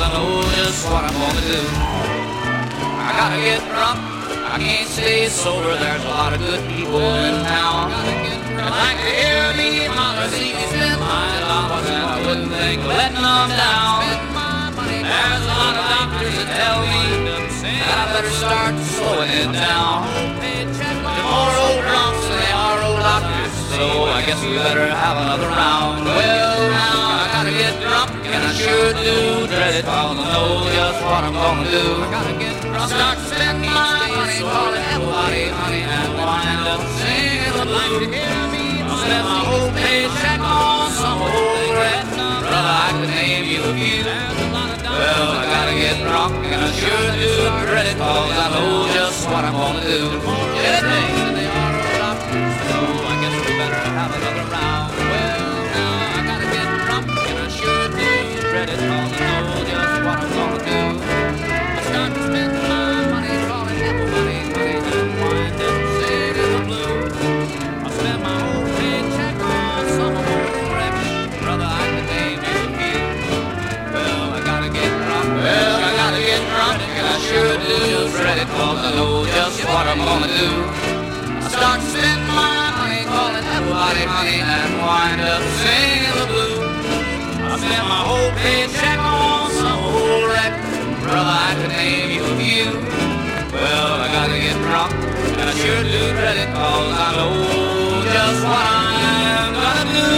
I know just what I'm gonna do. I gotta get drunk, I can't stay sober. There's a lot of good people in town. I'd like to hear me holler, see me spend my dollars, and I wouldn't think of letting them down. There's a lot of doctors that tell me that I better start slowing it down. There's more old drunks than they are old doctors, so I guess we better have another round. Well, now I gotta get drunk, and I sure do dread it, cause I know just what I'm gonna do. Start spending my money, calling everybody honey, and wind up singing the blues. I spend my whole paycheck on some old rat. Brother, I could name you a few. Well, I gotta get drunk, and I sure do dread it, cause I know just what I'm gonna do. Yeah, they are a doctor, so I guess we better have another round. Well, now I gotta get drunk, and I sure do dread it, cause I know just what I'm gonna do. I start to spend my money calling everybody honey, and wind up singing the blues. I spend my whole paycheck on some old wreck. Brother, I could name you a few. Well, I gotta get drunk, and I sure do dread it, cause I know just what I'm gonna do. I start to spend my money calling everybody honey, and wind up singing the blues. I spent my whole paycheck on some old wreck. Brother, I could name you a few. Well, I gotta get drunk, and I sure do dread it, cause I know just what I'm gonna do.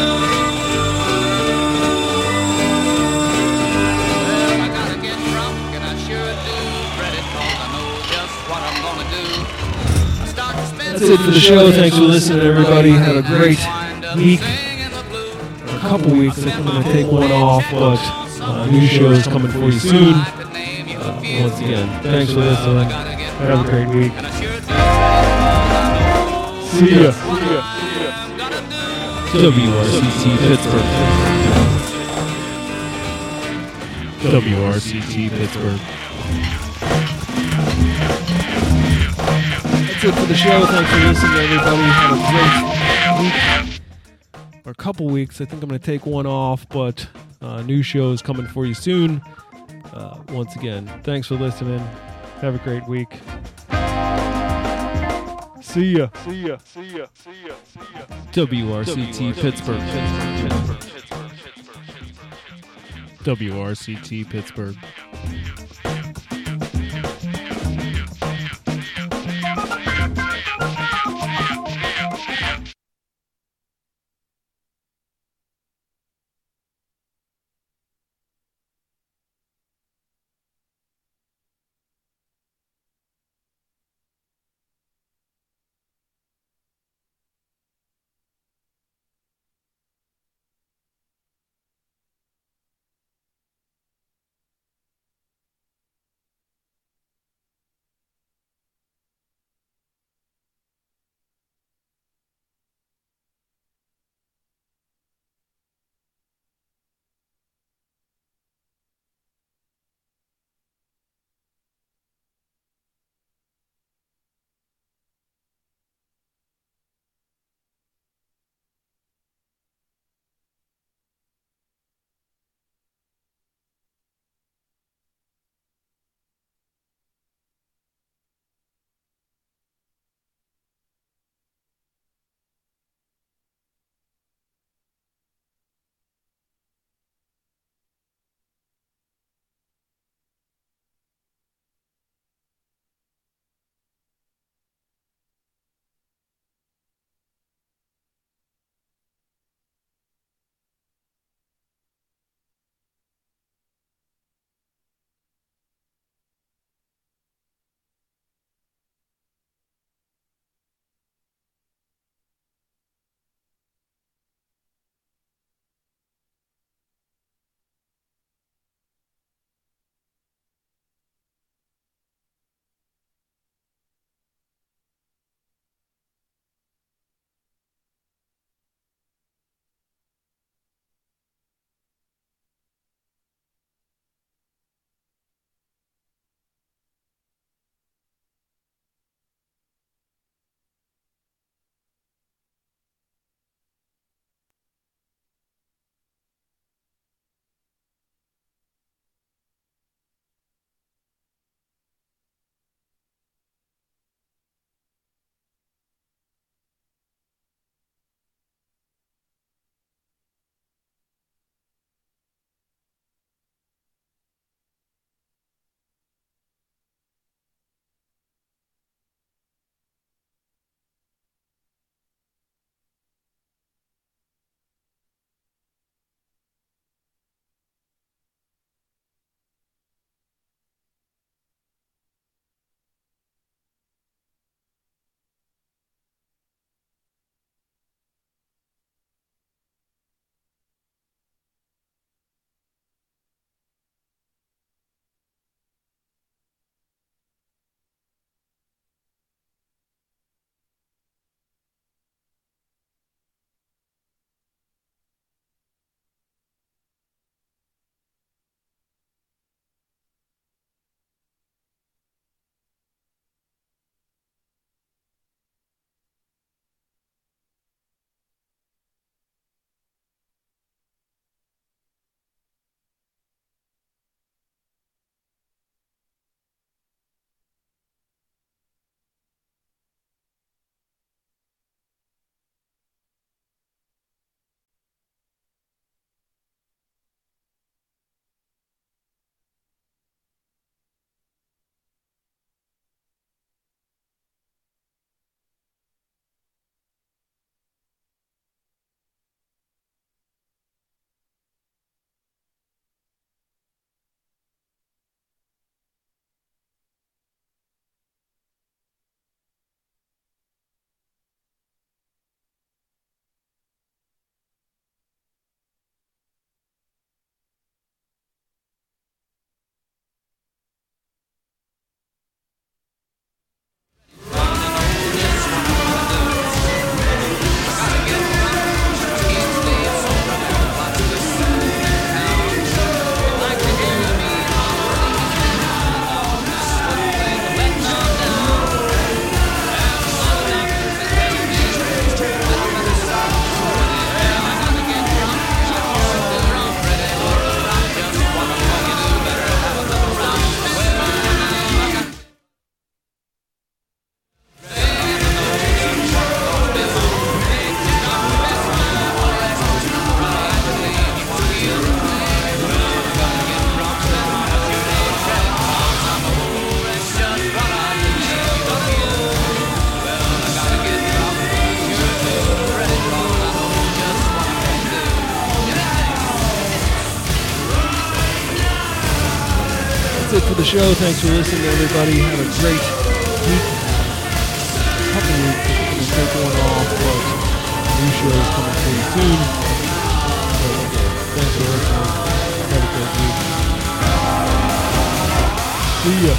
Well, I gotta get drunk, and I sure do dread it, cause I know just what I'm gonna do. I start to spend That's it for the show. Thanks for listening, everybody. Have a great week. For a couple weeks, I think I'm going to take one off, but new shows coming for you soon. Once again, thanks for listening. Have a great week. See ya. WRCT Pittsburgh. WRCT Pittsburgh. That's it for the show. Thanks for listening, everybody. Have a great week. Or a couple weeks. I think I'm going to take one off, but new shows coming for you soon. Once again, thanks for listening. Have a great week. See ya. WRCT Pittsburgh. WRCT Pittsburgh. the show. Thanks for listening, everybody. Have a great week. A couple weeks. I think I'm going to take one off, but new show is coming pretty soon. So, thanks for listening. Have a great week. See ya.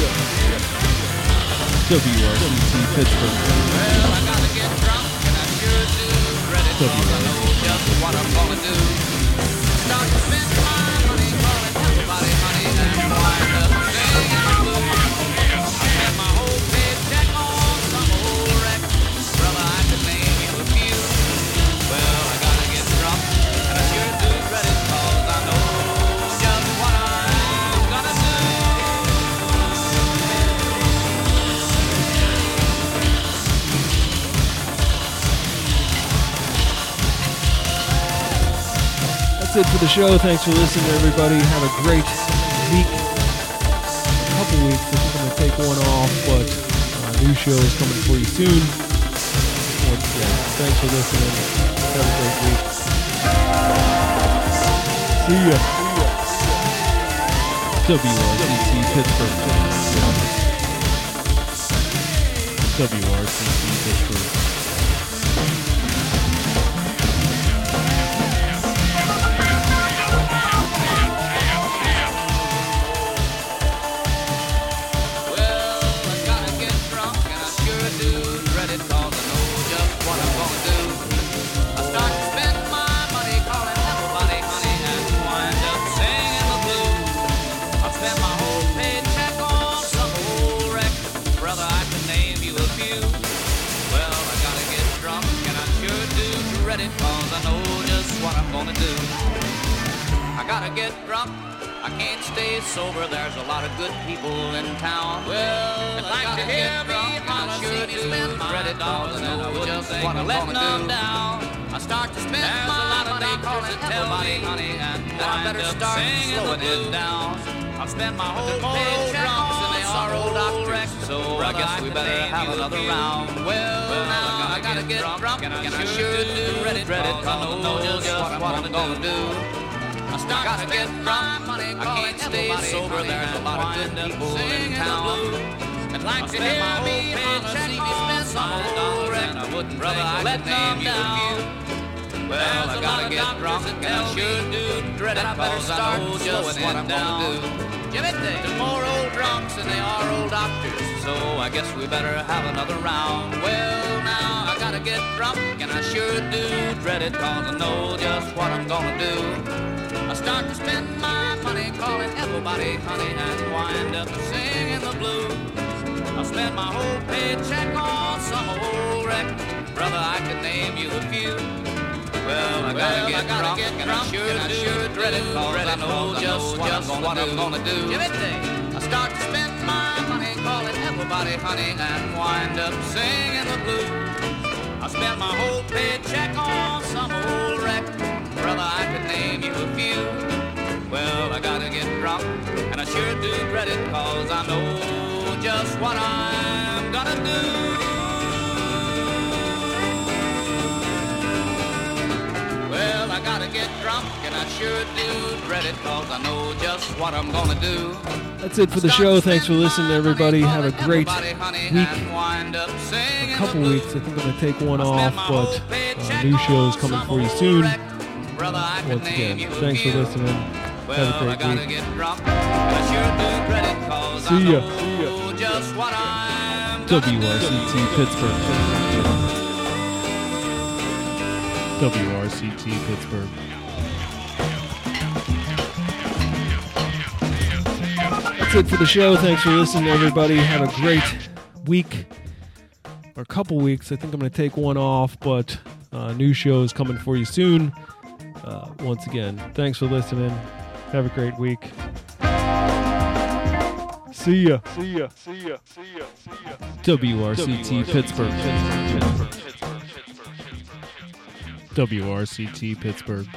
WRCT Pittsburgh. Well, I gotta get drunk, and I sure do dread it, 'cause I know just what I'm gonna do. Start to spend my money, calling everybody honey, and wind up singing the blues. I spend my whole paycheck on some old wreck. Brother, I could name you a few. Well, I gotta get drunk, and I sure do dread it, 'cause I know just what I'm gonna do. That's it for the show. Thanks for listening, everybody. Have a great week. A couple weeks. I think I'm going to take one off, but new show is coming for you soon. Once again, thanks for listening. Have a great week. See ya. WRCT Pittsburgh. WRCT Pittsburgh. I gotta get drunk, I can't stay sober, there's a lot of good people in town. Well, I'd like to hear me holler, see me spend my dollars, and I wouldn't just want to let none down. I start to spend my money calling everybody honey, and then I better start slowing it down. I've spent my whole paycheck on some old wreck, so I guess we better have another round. Well, now I gotta get drunk, and I sure do dread it, 'cause I know just what I'm gonna do. I gotta get drunk, I can't stay sober, there's a lot of good people in town. I'd like to hear me holler, see me spend some old wreck, and I wouldn't let name you a few. Well, I gotta get drunk, and I sure do dread it, 'cause I know just what I'm gonna do. There's more old drunks than they are old doctors, so I guess we better have another round. Well, now I gotta get drunk, and I sure do dread it, 'cause I know just what I'm gonna do. I start to spend my money calling everybody honey, and wind up singing the blues. I spend my whole paycheck on some old wreck. Brother, I could name you a few. Well, I gotta get drunk, and I sure dread it, 'cause I know just what I'm gonna do. I start to spend my money calling everybody honey, and wind up singing the blues. I spend my whole paycheck on some old wreck. Brother, I could name you a few. Well, I gotta get drunk, and I sure do dread it, 'cause I know just what I'm gonna do. Well, I gotta get drunk, and I sure do dread it, 'cause I know just what I'm gonna do. That's it for the show. Thanks for listening, everybody. Have a great week. A couple weeks. I think I'm going to take one off, but new show is coming for you soon. Once again, thanks for listening. Have a great week. See ya. WRCT Pittsburgh. WRCT Pittsburgh. That's it for the show. Thanks for listening, everybody. Have a great week. Or a couple weeks. I think I'm going to take one off, but new show is coming for you soon. Once again, thanks for listening. Have a great week. See ya. WRCT Pittsburgh. WRCT Pittsburgh.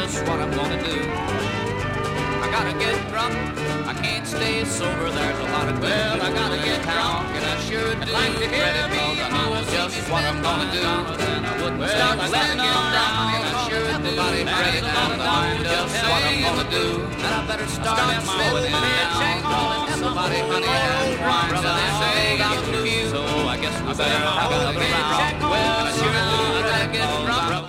just what I'm gonna do. I gotta get drunk, I can't stay sober. There's a lot of good people I gotta get drunk, and I sure do. Like to hear the cause I know just what I'm gonna do. And I wouldn't start letting get down, and I sure do. Everybody ready now to find just what I'm gonna do. And I better start spending down. Somebody honey and wine, brother, they say I'm confused. So I guess we better have another round. Well, I sure do. I gotta get drunk.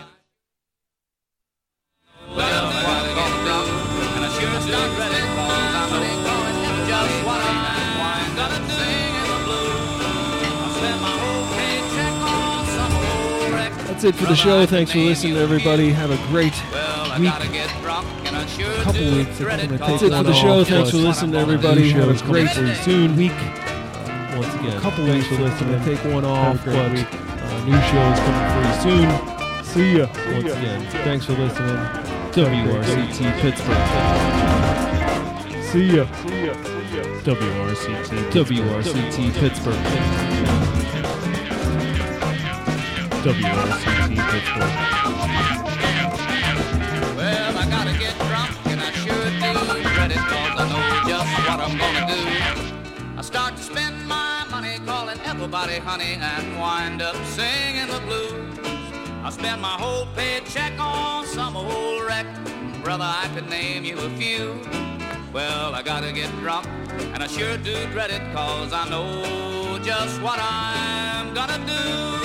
Well, what I'm gonna do, and I sure start ready, cause I'm going just what I'm gonna sing in the blues. I spend my whole paycheck on some old record. That's it for the show. Thanks for listening, everybody. Have a great week. Couple weeks. That's it for the show. Thanks for listening, everybody. Have a great week. Once again, couple weeks for listening. Take one off, but new shows coming for you soon. See ya. Once again, thanks for listening. WRCT Pittsburgh. See ya. WRCT Pittsburgh. WRCT Pittsburgh. Well, I gotta get drunk, and I sure do dread it, cause I know just what I'm gonna do. I start to spend my money calling everybody honey and wind up singing the blues. I spend my whole paycheck on some old wreck. Brother, I could name you a few. Well, I gotta get drunk, and I sure do dread it, cause I know just what I'm gonna do.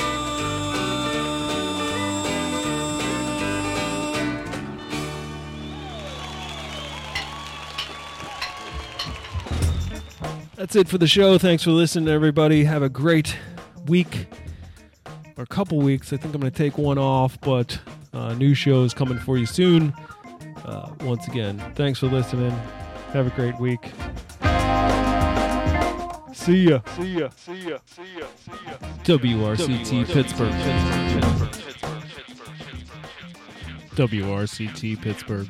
That's it for the show. Thanks for listening, everybody. Have a great week. Or a couple weeks. I think I'm going to take one off, but new shows coming for you soon. Once again, thanks for listening. Have a great week. See ya. WRCT Pittsburgh. WRCT Pittsburgh.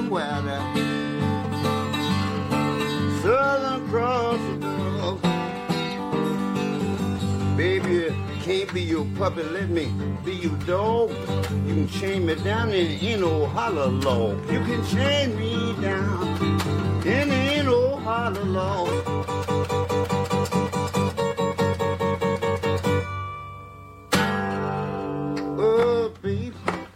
weather. Southern Cross dog. Baby, can't be your puppy, let me be your dog. You can chain me down in the old holler log. You can chain me down in the old holler log. Oh, baby.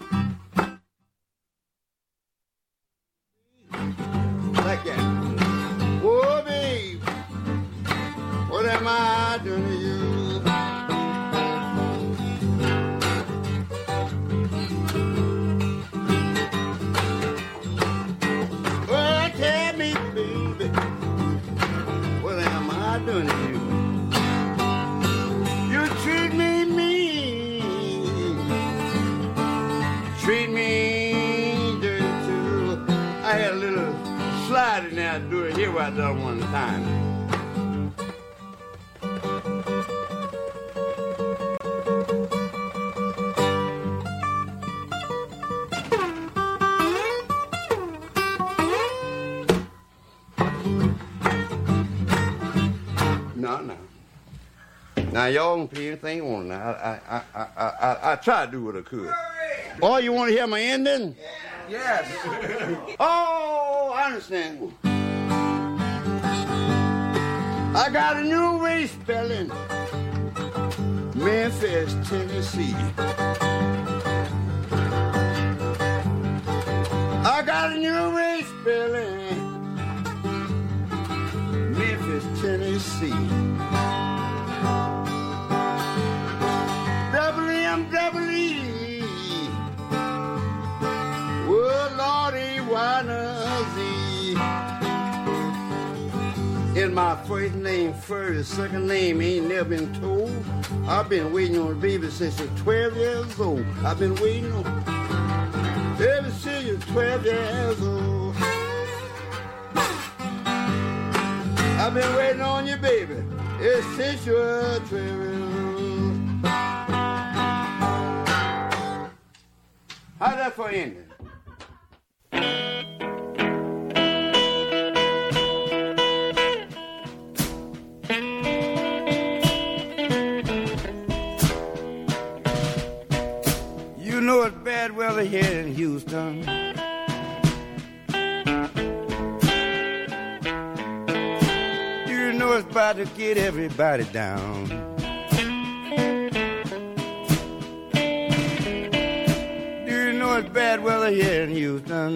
Like that. Oh, babe, what am I doing to you? Well, tell me, baby, what am I doing to you? You treat me mean, treat me dirty too. I had a little slide in there, do it here what I done one time. No. Now y'all don't pay anything on it. Now I try to do what I could. Oh, you want to hear my ending? Yes. Oh, I understand. I got a new way spelling. Memphis, Tennessee. I got a new way spelling. Memphis, Tennessee. WMWE. Oh, Lordy, Wannazy. In my first name first, second name ain't never been told. I've been waiting on a baby since you're 12 years old. I've been waiting on ever since you're 12 years old. I've been waiting on you, baby, ever since you're 12 years old. How's that for ending? You know it's bad weather here in Houston. You know it's about to get everybody down. Do you know it's bad weather here in Houston?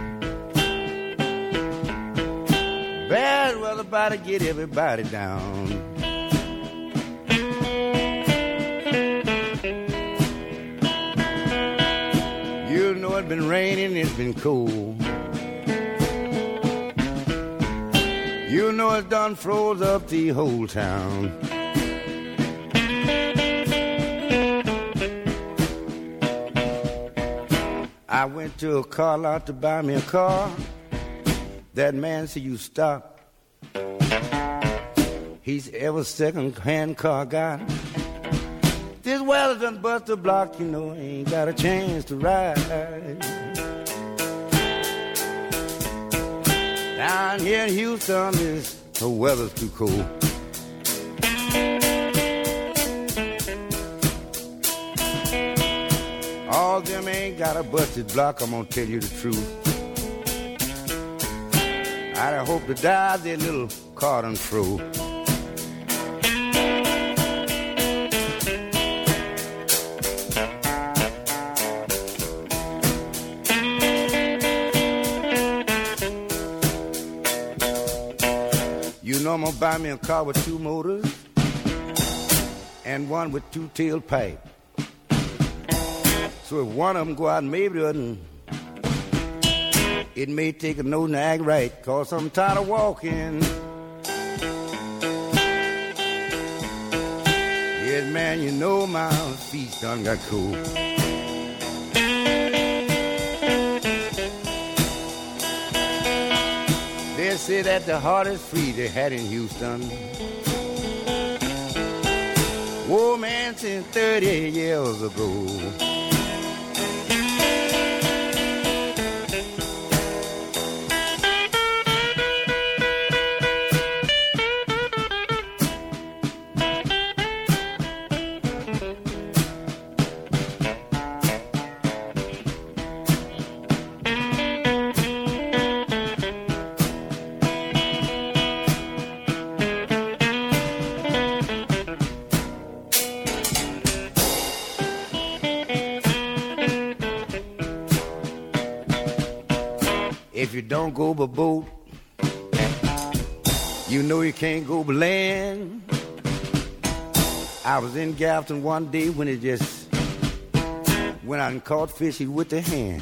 Bad weather about to get everybody down. You know it's been raining, it's been cold. You know it's done froze up the whole town. I went to a car lot to buy me a car. That man said, you stop. He's ever second-hand car guy. This weather done bust the block, you know, ain't got a chance to ride. Down here in Houston, the weather's too cold. All them ain't got a busted block, I'm gonna tell you the truth. I hope to die their little car done through. You know I'm gonna buy me a car with two motors and one with two tailpipes. So if one of them go out and maybe doesn't, it may take a nose to act right, cause I'm tired of walking. Yes, man, you know my feet done got cold. They say that the hardest free they had in Houston. Whoa, man, since 30 years ago. If you don't go by boat, you know you can't go by land. I was in Galveston one day when it just went out and caught fish with the hand.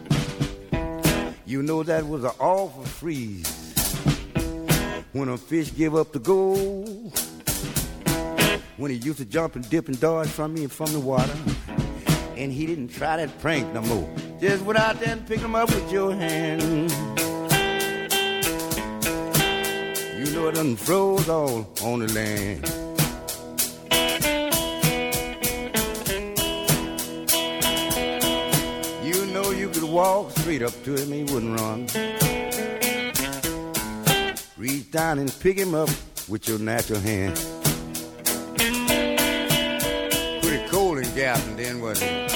You know that was an awful freeze when a fish give up the gold. When he used to jump and dip and dodge from me and from the water, and he didn't try that prank no more. Just went out there and picked him up with your hand. You know it done froze all on the land. You know you could walk straight up to him, he wouldn't run. Reach down and pick him up with your natural hand. Pretty cold in Galveston then, wasn't it?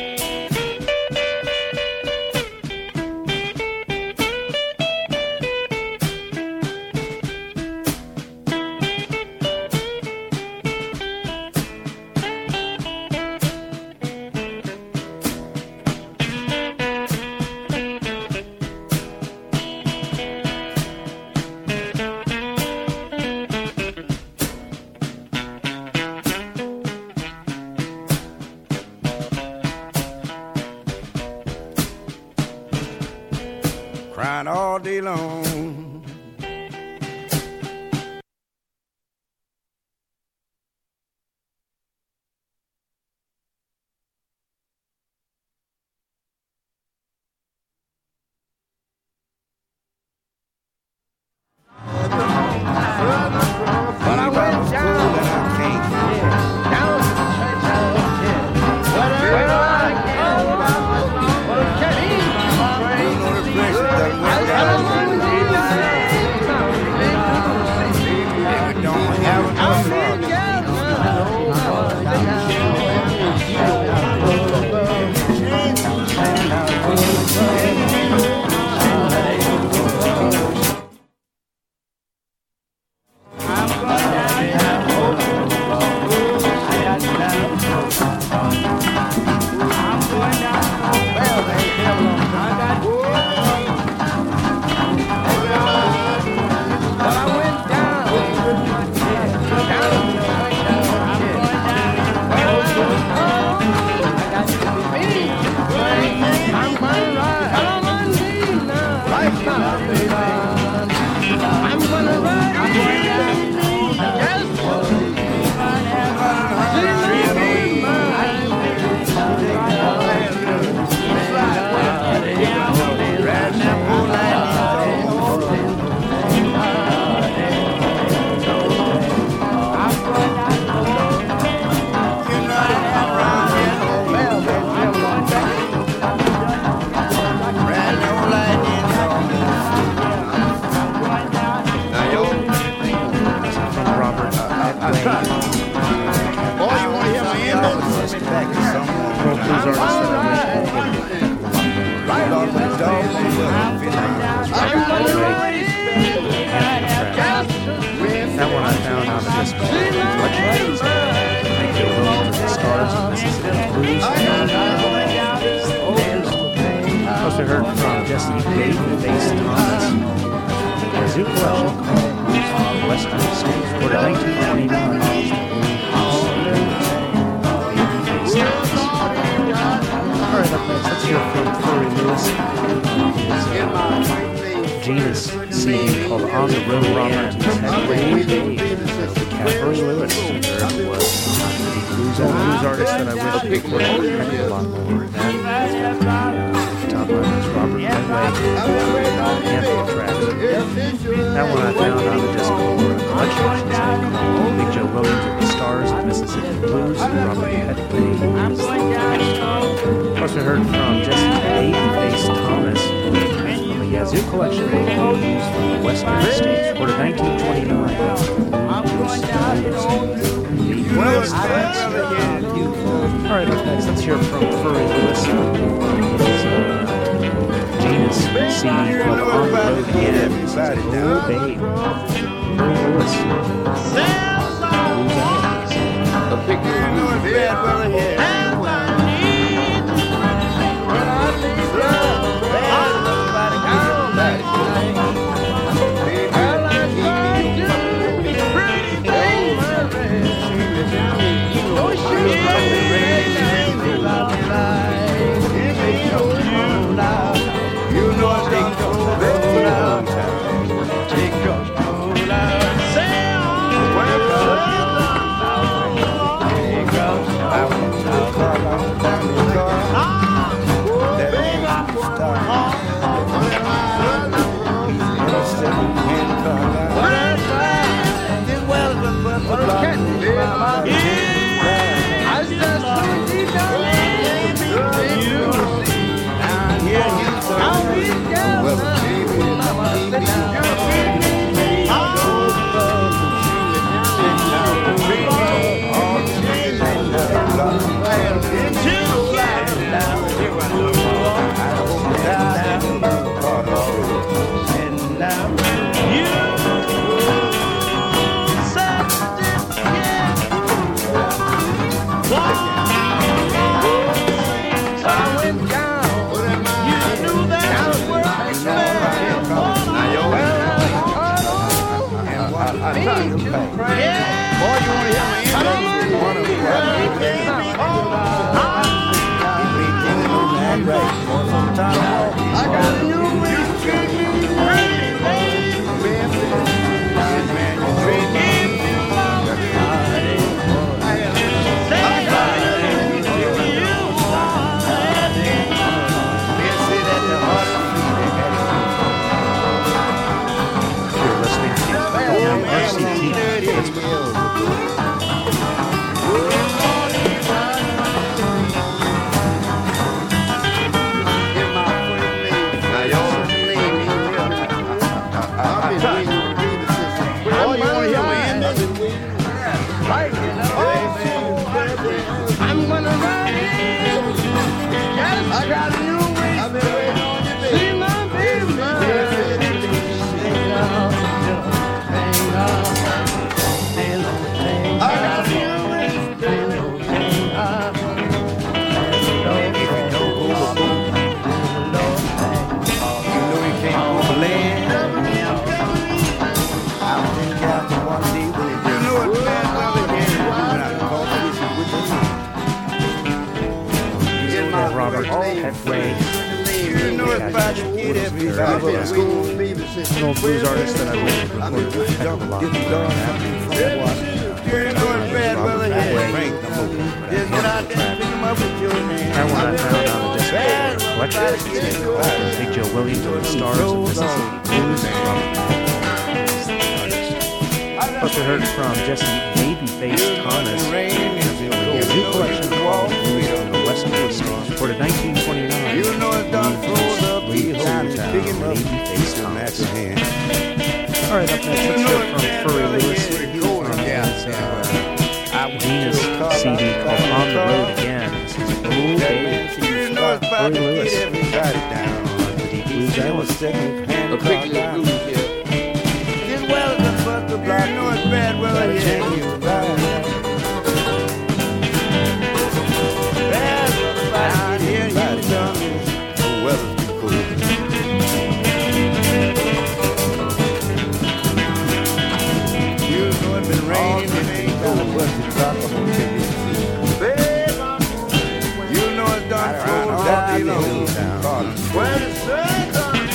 Crying all day long. But I went down and I can't. Down to the church I went That one I found on the disc collection. Thank you, the Stars of Mississippi Blues. Plus, we heard from Jesse Dave and Bass Thomas. The Zoo Collection called Blues from the Western States, recorded 1929. All right, up next, let's hear from Furry Lewis. Gina's CD called On the Road Robert had Ray Dave. Furry Lewis was the blues artist that I wish recorded a heck of a lot more than that. Top line was Robert Benway, handful tracks. That one I found on the disc collection. Big Joe Williams of the Stars of Mississippi Blues, Robert Benway. Plus we heard from Jesse Dave and Bass Thomas. Yazoo Collection used from the Western States, recorded 1929. All right, up next, let's hear from Furry Lewis. Gina's CD called On the Road Again. Oh, babe. Furry Lewis. The picture you know is bad, brother, yeah. When I leave love, bad, An old blues artist that I recorded a heck of a lot more than that one I found on the Desert collection. Big Joe Williams and the Stars of Mississippi Blues. Plus we heard from Jesse Babyface Thomas. A new collection called Blues on the West Coast, recorded 1929. You know it's done for the Babyface Thomas. All right, up next, let's hear from Furry Lewis from his Venus CD called On the Road Again. This is Blue Baby. Furry Lewis. On the Deep Blues Island. A big little blues here. Get well enough for the block. You know it's bad weather here. Bad weather here. You done the weather's too cold. You know it's been raining. You know it's done cold all day long. When the sun comes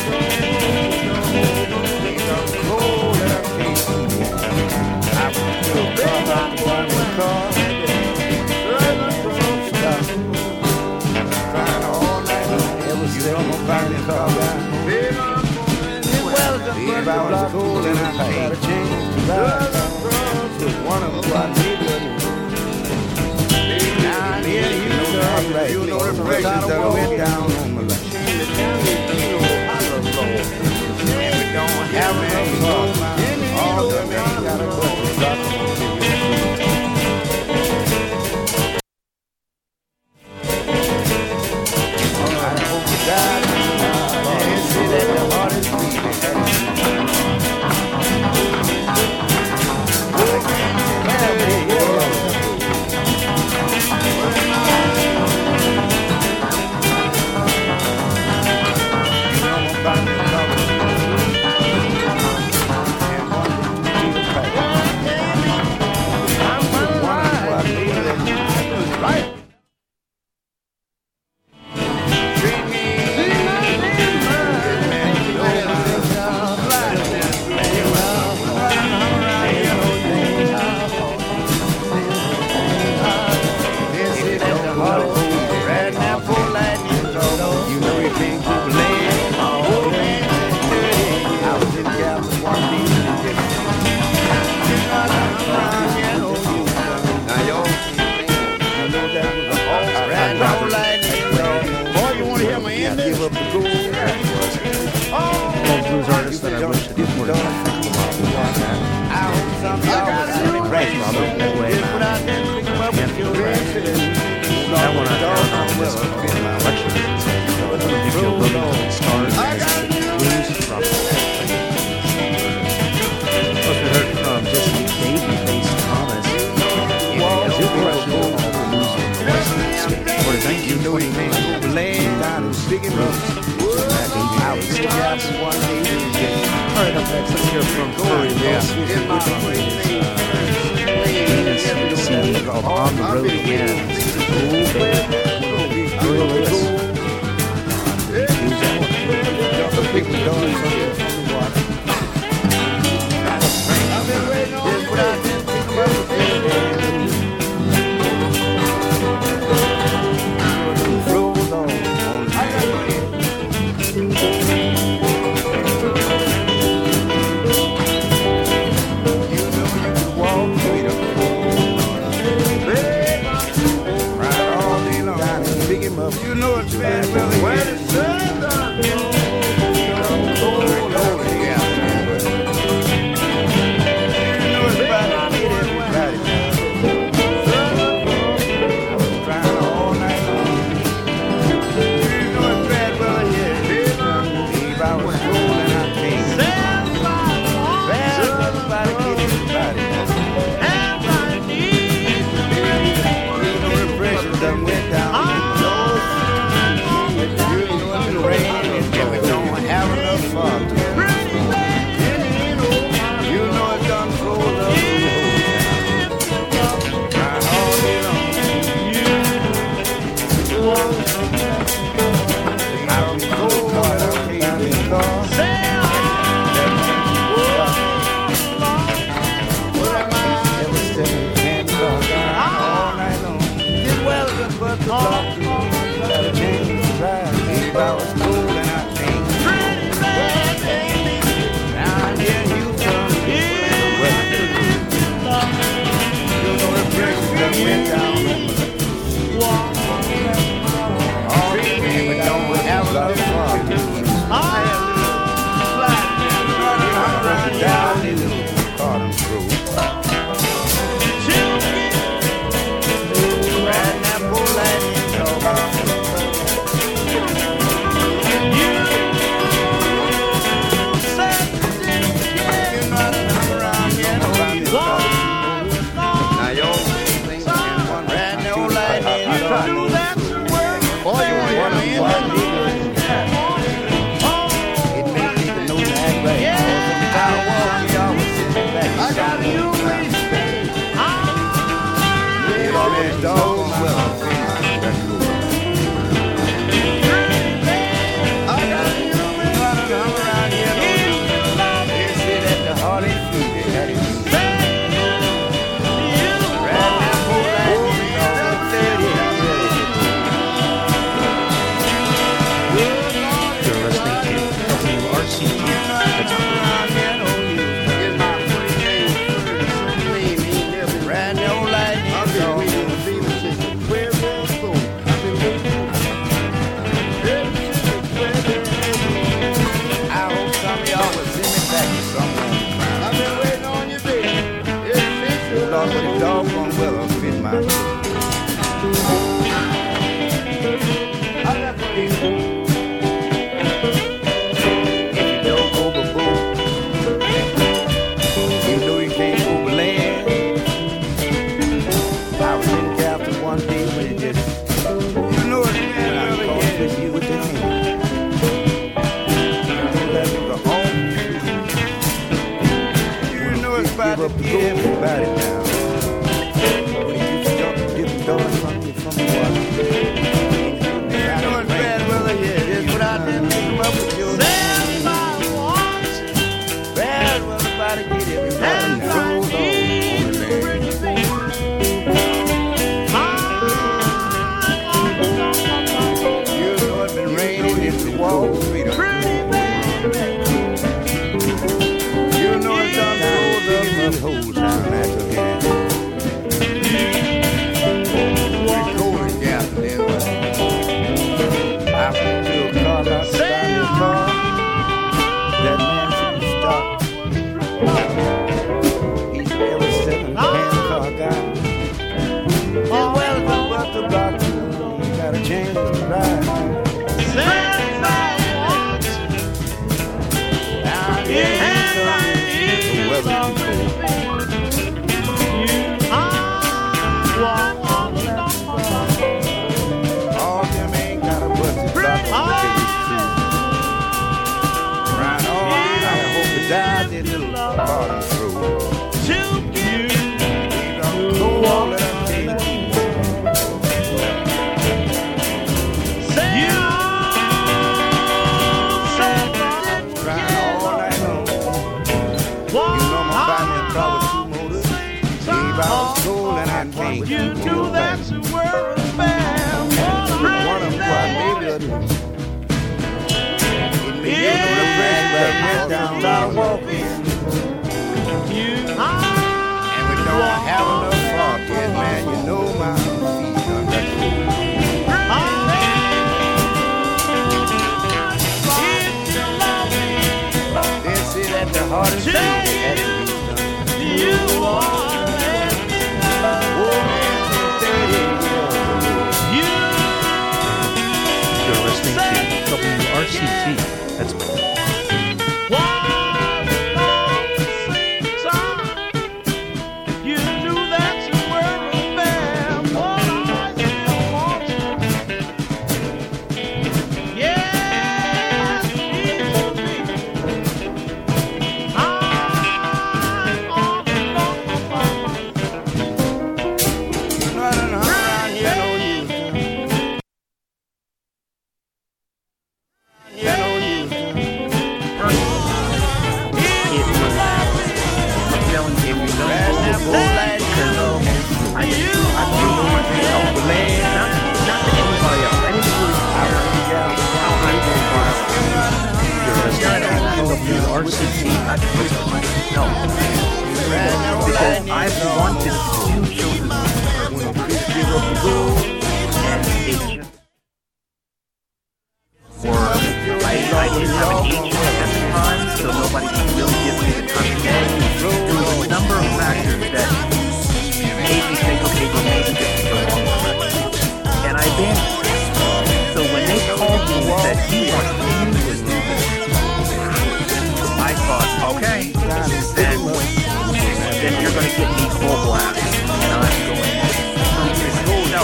cold and I can't see it. I put your baby on the car. Crying all night long. Ever since I'm back in the car. If I was cold and I had a change to ride. One of them I need down here, you know the pressure that went down on my life. And we don't have enough love. All the men gotta go to drop I hope you die. And say that the heart is beating. I wish it recorded a lot more than that. Right, Robert Medway, that one I found on this my election. So if you'll look at the stars, blues from we heard from Jesse Babyface Thomas. Two questions all the blues from Western State. For 1949, all right, up next, let's hear from Corey Wilson, which on his CD called On the Road Again. Corey Lewis. You know it's bad, brother. Where the sun done? chance to ride. Since I want Down here in the weather too cold. All them ain't got a bus to stop on the tickets too. Right all night, I hope to die this little party through. Go on, let them take it. Right all night long. You know I'm buy me a car with two motors. 3 hours cold and I can't you do that to world man. One of them quite maybe a two. It may be a little red right down start walking. And we don't have enough fog yet, man. You know my feet done got cold. They say that the hardest thing has to be done. You are Oh man, 30 You're listening to WRCT. That's you do that to world man. What I still want you. Yes, it should be. I'm on the Running around here, no use. Yeah, no use. I'm telling you, we don't That's that bull light, I do know myself. Not to anybody else. I didn't really care how I'm going to You're listening to WRCT. No. Because I've wanted two children and it just or I didn't have an agent at the time, so nobody could really give me the time. There was a number of factors that made me think, okay, well, maybe this is the wrong direction. And I abandoned it. So when they called me and said, he wants to use this, I thought, okay, then you're going to get me full blast. And I'm going to no.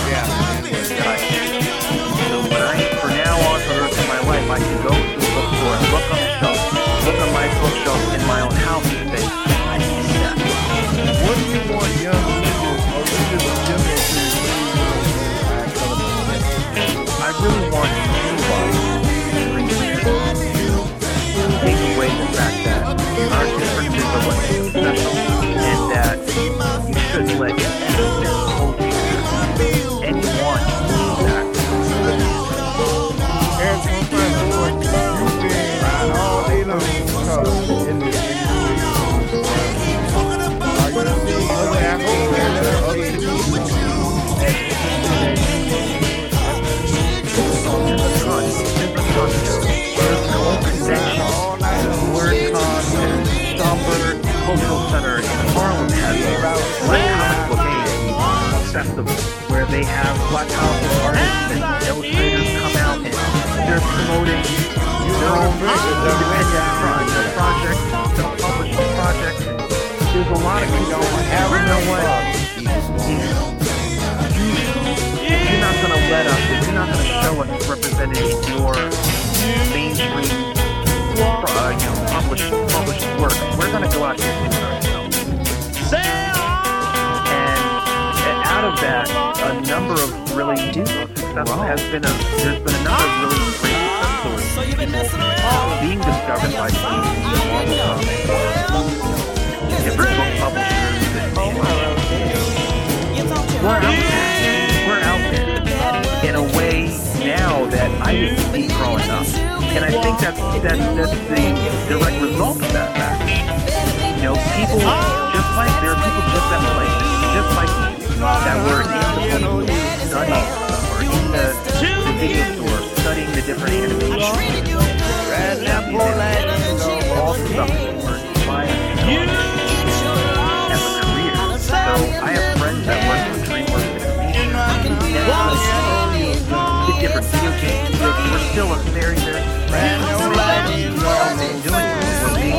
So when from now on for the rest of my life, I can go to the bookstore and look on the shelf, look on my bookshelf in my own house and say, I need that. What do you want young people or leaders in general to I really want anybody to take away the fact that our differences are what makes us special and that you shouldn't let anyone hold you back. Anyone hold you back. all day long in this Cultural Center in Harlem has a Black Comic Book Festival where they have Black comic book artists and illustrators come out and they're promoting their own independent projects, self-published projects. There's a lot of people that you know what? You're not going to let us, if you're not going to show us representing your mainstream published work, we're going to go out here and do it ourselves. And out of that, a number of really successful there's been a number of really great success being discovered by Marvel Comics, different book publishers, we're out there in a way now that I didn't see growing up. And I think that's the direct result of that fact. You know, people just like, there are people just that way, just like me, that were in the book studying or in the video store studying the different animations. All the stuff that were inspired as a career. So I have friends that work for DreamWorks Animation. different video games. We're still a very, very doing what we're being.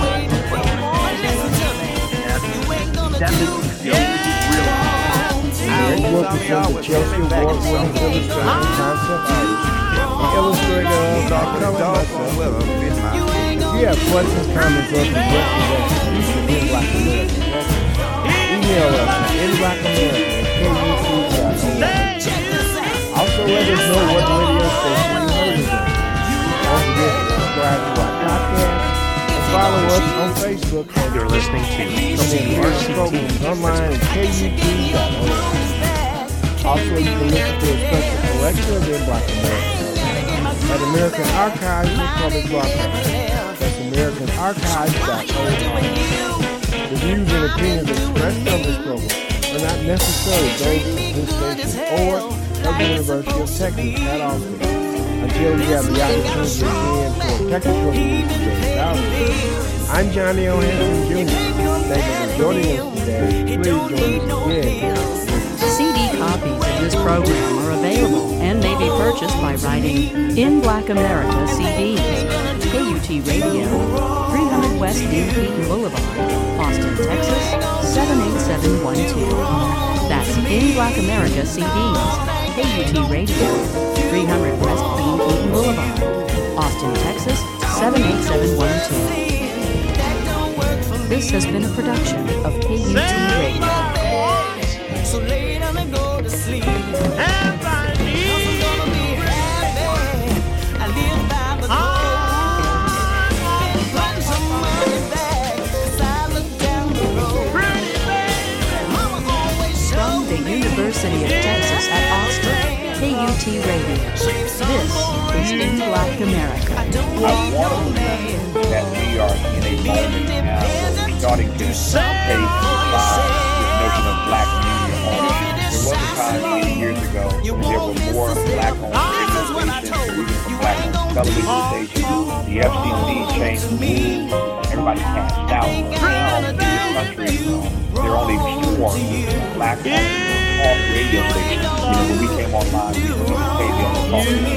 That makes me feel really Greg Wilkerson, the Chelsea Award-winning illustrator, concept artist, illustrator of Dr. Myself. If you have questions, comments, or suggestions as to future In Black America records, email us at inblackamerica@kut.org. Also, let us know what radio station you heard us on. Don't forget to subscribe to our podcast and follow us on Facebook. You're listening to WRCT online at KUT.org. Also, you can listen to a special collection of In Black America at American Archives of Public Broadcasting. That's AmericanArchives.org. The views and opinions expressed on this program are not necessarily those of this station or of the University of Texas at Austin. Until we have the opportunity again for technical news today, I'm Johnny O. Henson Jr. Thank you for joining us today. Please join us again. CD copies of this program are available and may be purchased by writing In Black America CDs, KUT Radio, 300 West Dean Keaton Boulevard, Austin, Texas, 78712. That's In Black America CDs, KUT Radio, 300 West Dean Keaton Boulevard, Austin, Texas, 78712. This has been a production of KUT Radio. So lay down and go to sleep. And I need gonna be happy. I live by the road. Put some money back, 'cause I look down the road. Pretty baby, mama's always From the University of Texas at Austin, KUT Radio. This is In Black America. I want to that we are in a moment now where we're starting to face this notion of black media ownership. There was a time many years ago when there were more black-owned radio stations, or even some black-owned television stations. The FCC changed the rules. Everybody cashed out. Now, in this country, there are only 4 black-owned talk radio stations. When we came online, we were on KBL and talk radio.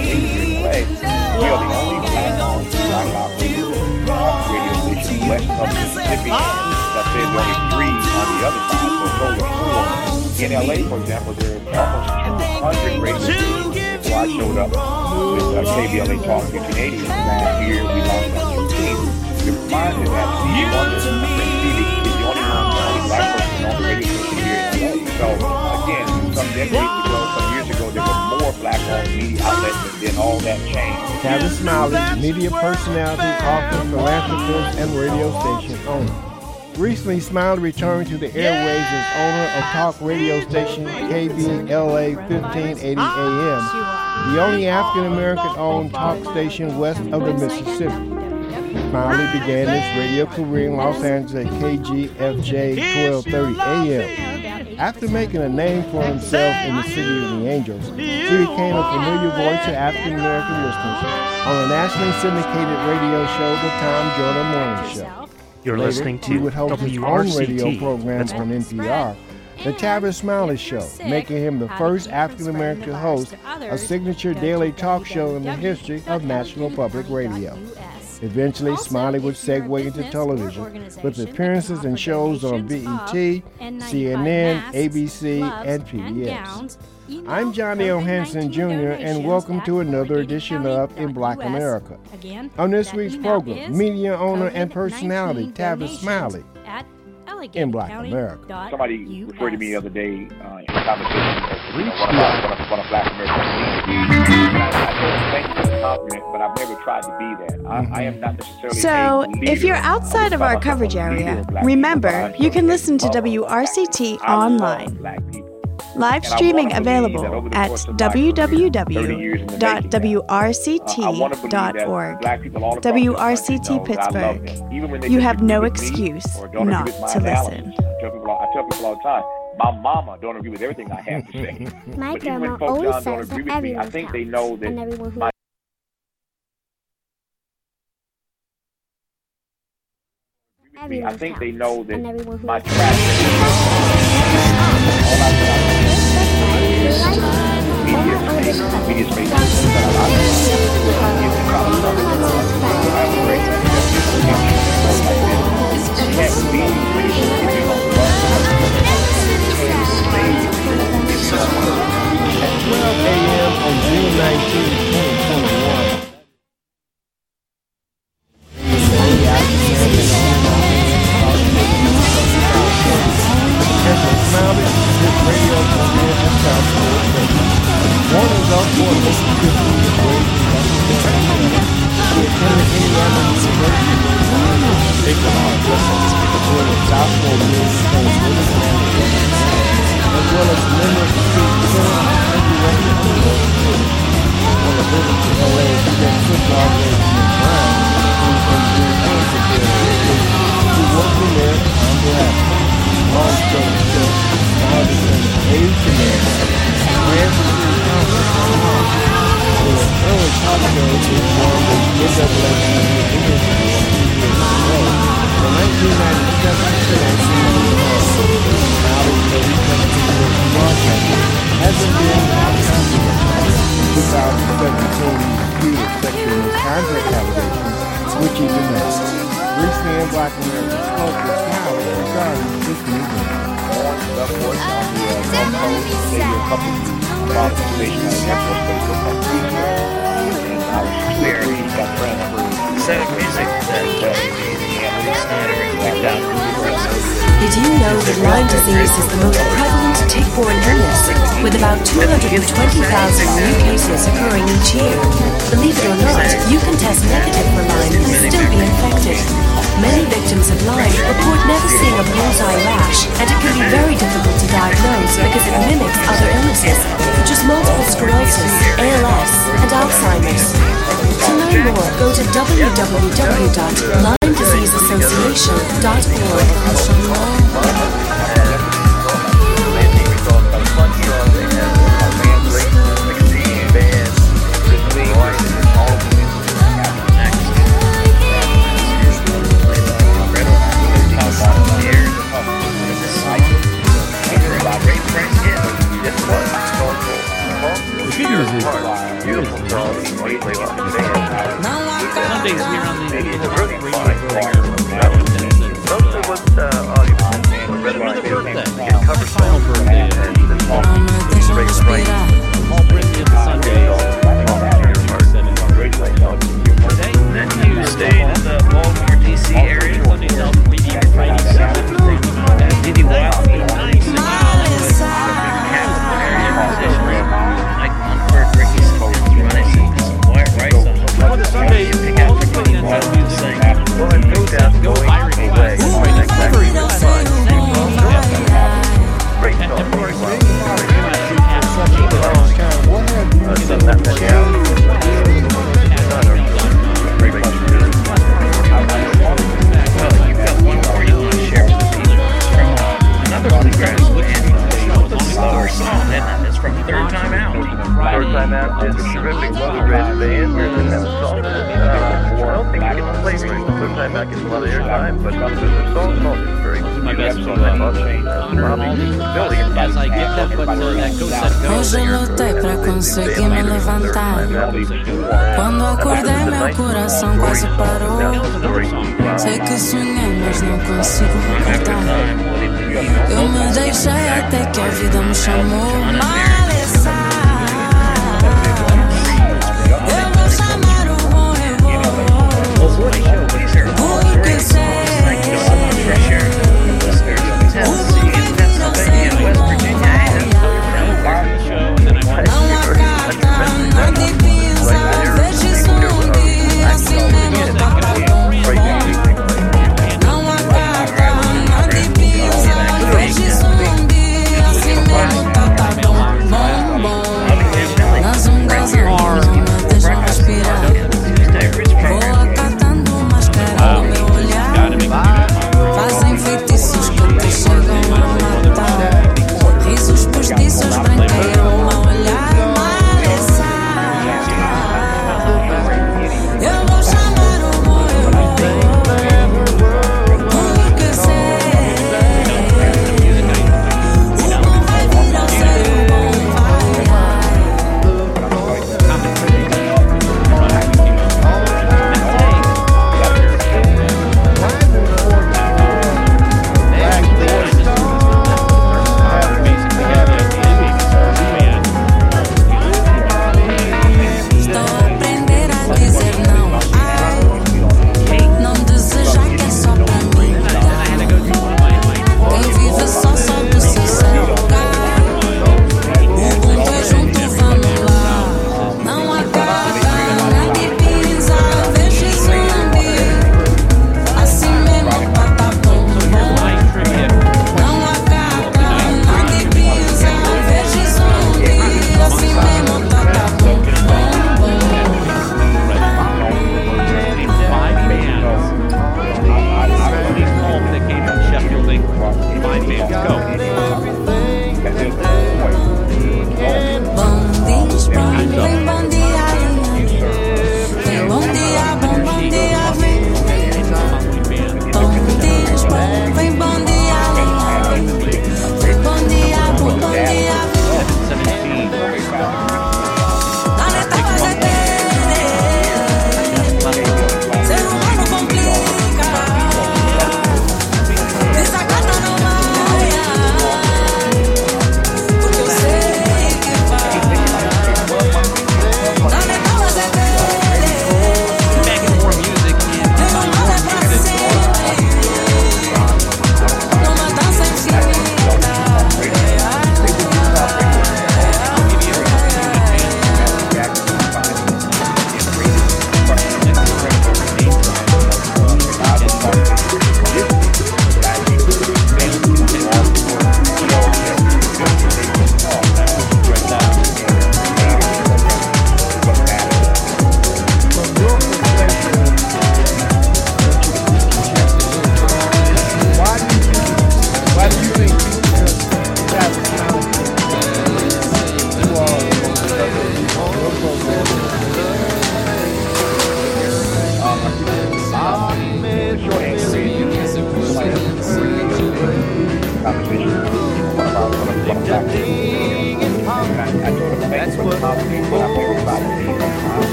We are the only black-owned, black-operated talk radio station west of Mississippi. That said, there are only 3 on the other side, so it's only 4. In LA, for example, there are almost 200 radio stations. Before I showed up with KBLA Talk 1580 last year, we launched on 15. You're reminded that Stevie Wonder, I think Stevie is the only black person on the radio station here in LA. So, again, some decades ago, some years ago, there were more black-owned media outlets, and then all that changed. Tavis Smiley, media personality, author, philanthropist, and radio station owner. Recently, Smiley returned to the airwaves as owner of talk radio station KBLA 1580 AM, the only African-American-owned talk station west of the Mississippi. Smiley began his radio career in Los Angeles at KGFJ 1230 AM. After making a name for himself in the City of the Angels, he became a familiar voice to African-American listeners on the nationally syndicated radio show, The Tom Jordan Morning Show. You're Later, listening he would to host his own radio WRCT. program on NPR, The Tavis Smiley Show, making him the first African-American host, a signature daily talk show in the history of National Public Radio. Eventually, Smiley would segue into television with appearances in shows on BET, CNN, ABC, and PBS. I'm Johnny O. Henson Jr., and welcome to another edition of In Black America. On this week's program, media owner and personality Tavis Smiley in Black America. Somebody referred to me the other day in a conversation as what a black American means. I thank you for the compliment, but I've never tried to be that. I am not necessarily So, if you're outside of our coverage area, remember, you can listen to WRCT online. Live streaming available at www.wrct.org. WRCT Pittsburgh. You have no excuse not to listen. I tell people all the time, my mama don't agree with everything I have to say. My But even when grandma folks always don't says agree that with me, I everyone think they counts, know that and everyone who my everyone I think they counts, know that and everyone who my track record. All I said, media space Did you know that Lyme disease is the most prevalent tick-borne illness, with about 220,000 new cases occurring each year? Believe it or not, you can test negative for Lyme and still be infected. Many victims of Lyme report never seeing a bullseye rash, and it can be very difficult to diagnose because it mimics other illnesses, such as multiple sclerosis, ALS, and Alzheimer's. To learn more, go to www.LymeDiseaseAssociation.org. Sundays here on the really fun final birthday. Paul Brittany at the Sunday. Then you stayed in the Baltimore, D.C. area. Sundays out from Levy and Friday. Did you wild be nice and Sunday, all the putting in that music. Go Irish Flag. You've got one more you want to share with the people from another bluegrass band. Slower song, and it's from Third Time Out. Third Time Out is a terrific bluegrass band. We're in that song. I don't think it gets played very much. Third Time Out gets a lot of airtime, but the song is very good. My best friend, as I get that, but that goes that goes. Hoje lutei pra conseguir me levantar. Quando acordei, meu coração quase parou. Sei que sonhei, mas não consigo recordar. Eu me deixei até que a vida me chamou.